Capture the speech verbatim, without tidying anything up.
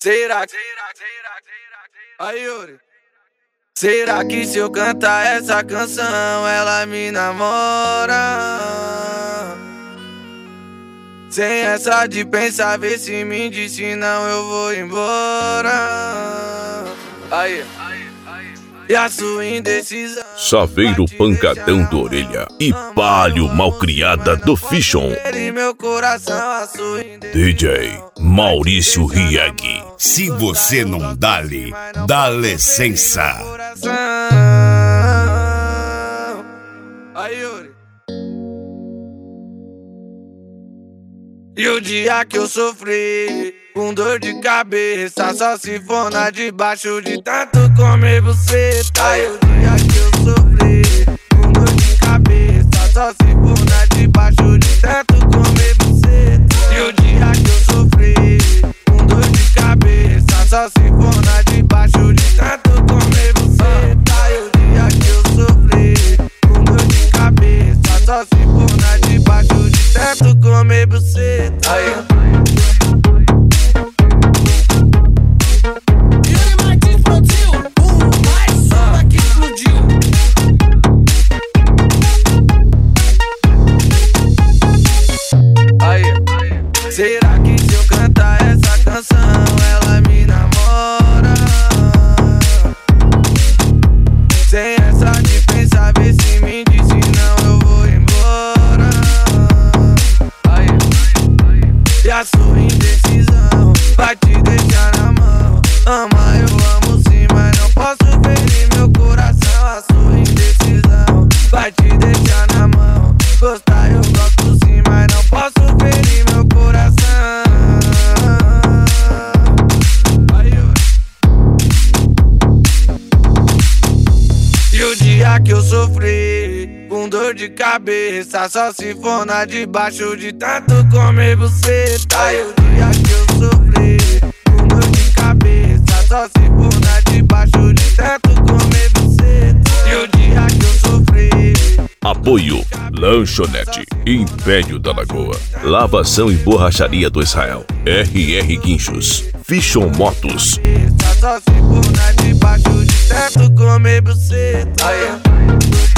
Será que... Aí, Yuri. Será que se eu cantar essa canção ela me namora? Sem essa de pensar, ver se me disse não, eu vou embora. Aí. E a sua indecisão. Saveiro pancadão do Orelha e Palio malcriada do Fichon. D J Maurício Rieg. Se você não dá-lhe, dá licença. Aí, Yuri. E o dia que eu sofri com dor de cabeça, só se for na debaixo de tanto comer buceta. E o dia que eu sofri com dor de cabeça, só se for na debaixo de tanto comer buceta. E o dia que eu sofri com dor de cabeça, só se for na debaixo de tanto comer buceta. E o dia que eu sofri com dor de cabeça, só se for na debaixo de tanto comer buceta. Aí. Será que se eu cantar essa canção ela me namora? Sem essa de pensar, ver se me disse não, eu vou embora. Aí. E a sua indecisão vai te deixar na mão. Ama, eu amo sim, mas não posso ferir meu coração. A sua indecisão vai te deixar na mão. Gostar eu gosto sim, mas não posso ferir meu coração. E o dia que eu sofri com dor de cabeça, só se for na debaixo de tanto comer buceta. E o dia que eu sofri com dor de cabeça, só se for na debaixo de tanto comer buceta. E o dia que eu sofri. Apoio Lanchonete Império da Lagoa, Lavação e Borracharia do Israel, R R Guinchos, Fichon Motos. Só se for na debaixo de tanto comer buceta.